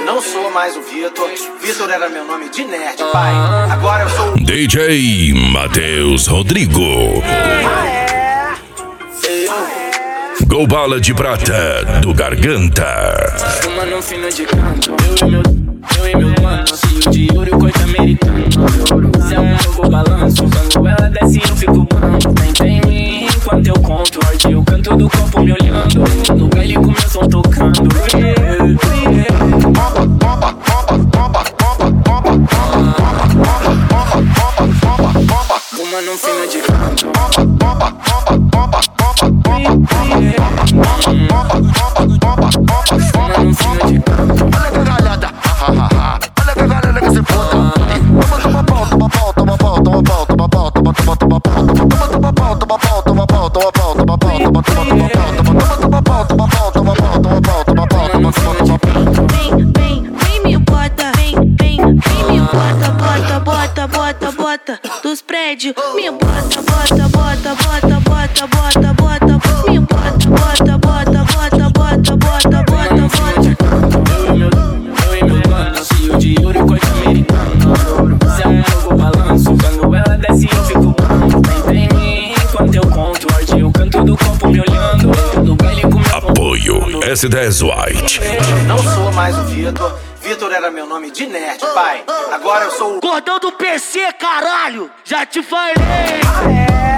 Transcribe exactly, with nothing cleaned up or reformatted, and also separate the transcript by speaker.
Speaker 1: Não sou mais o Vitor. Vitor era meu nome de nerd, pai. Agora eu sou o
Speaker 2: D J Matheus Rodrigo.
Speaker 1: Ah, é?
Speaker 2: Gol Bala de Prata do Garganta.
Speaker 3: Fumando um fino de canto. Eu e meu, eu e meu mano, fio de ouro e coisa americana. Cê é um novo balanço. Quando ela desce eu fico bando. Tem em mim enquanto eu conto. Hoje eu canto do copo me olhando. No baile com meu som tocando. Fumando um fino de canto. Fumando um fino de canto.
Speaker 4: Olha que galhada, olha que galera que se foda. Toma, toma pau, toma pau, toma pau, toma pau, toma pau, toma, toma, toma pau, toma, toma pau, toma pau, toma pau, toma pau, toma pau, toma, toma, toma pau, toma, toma pau, toma pau, toma pau, toma pau, toma pau, toma, toma, toma pau.
Speaker 5: Vem, vem, vem me bota, vem, vem, vem me bota, bota, bota, bota, bota dos prédios. Me bota, bota, bota, bota, bota, bota, bota, me bota, bota, bota, bota, bota, bota, bota, bota.
Speaker 3: Eu e meu, eu e meu mano, fio de ouro e coisa americana. Cê é um novo balanço. Quando ela desce eu fico bando. Tem em mim enquanto eu conto. Hoje eu canto do copo me olhando. No baile com meu
Speaker 2: Apoio S dez White.
Speaker 1: Não sou mais o Vitor. Vitor era meu nome de nerd, pai. Agora eu sou o
Speaker 6: Gordão do P C, caralho! Já te falei!
Speaker 1: Ah, é?